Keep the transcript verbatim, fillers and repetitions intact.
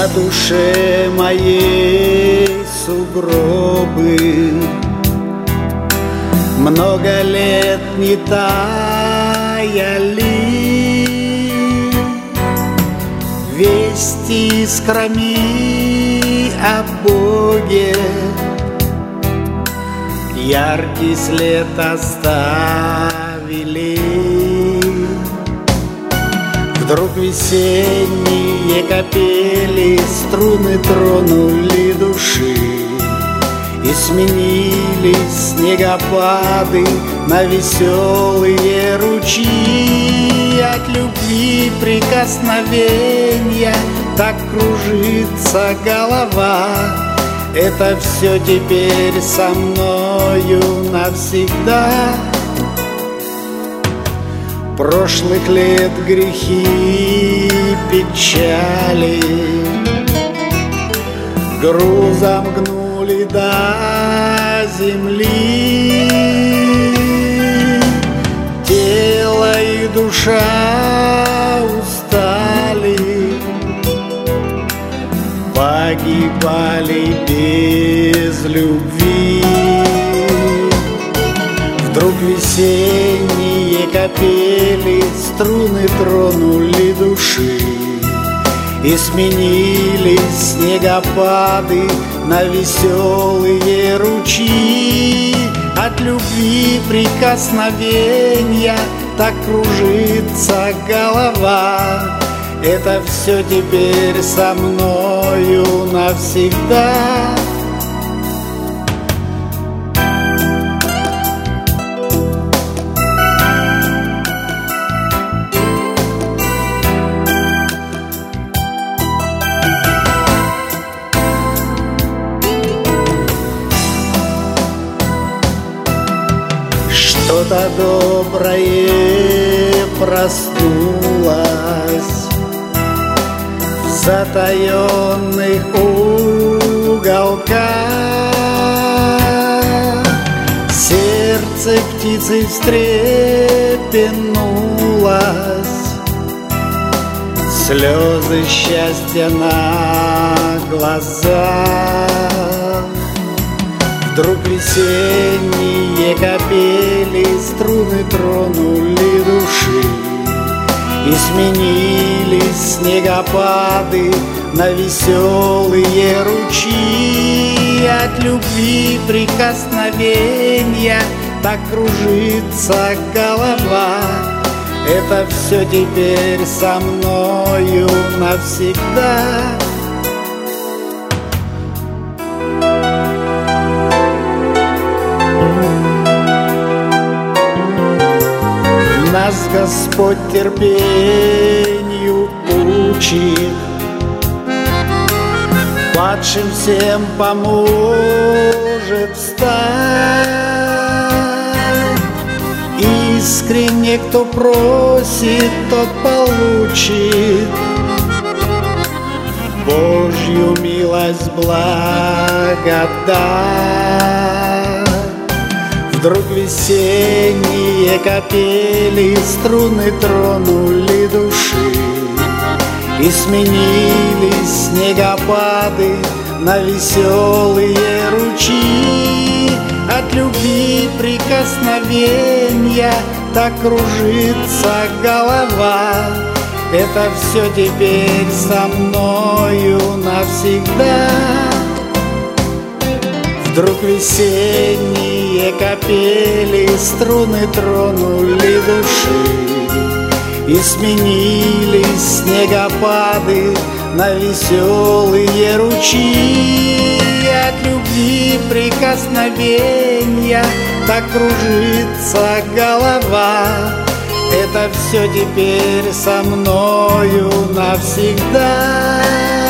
На душе моей сугробы, много лет не таяли. Вести искрами о Боге яркий след оставили. Вдруг весенние капели струны тронули души, и сменились снегопады на веселые ручьи. От любви прикосновения так кружится голова. Это все теперь со мною навсегда. Прошлых лет грехи, печали грузом гнули до земли. Тело и душа устали, погибали без любви. Вдруг весенние капели струны тронули души, и сменились снегопады на веселые ручьи. От любви прикосновения так кружится голова. Это все теперь со мною навсегда. Что-то доброе проснулось в затаенных уголках. Сердце птицы встрепенулось, слезы счастья на глазах. Вдруг весенние капели струны тронули души, и сменились снегопады на веселые ручьи. От любви прикосновения так кружится голова. Это все теперь со мною навсегда. Нас Господь терпению учит, падшим всем поможет встать. Искренне кто просит, тот получит Божью милость, благодать. Вдруг весенние капели струны тронули души, и сменились снегопады на веселые ручьи. От любви прикосновения так кружится голова. Это все теперь со мною навсегда. Вдруг весенние капели струны тронули души, и сменились снегопады на веселые ручьи. От любви прикосновения так кружится голова. Это все теперь со мною навсегда.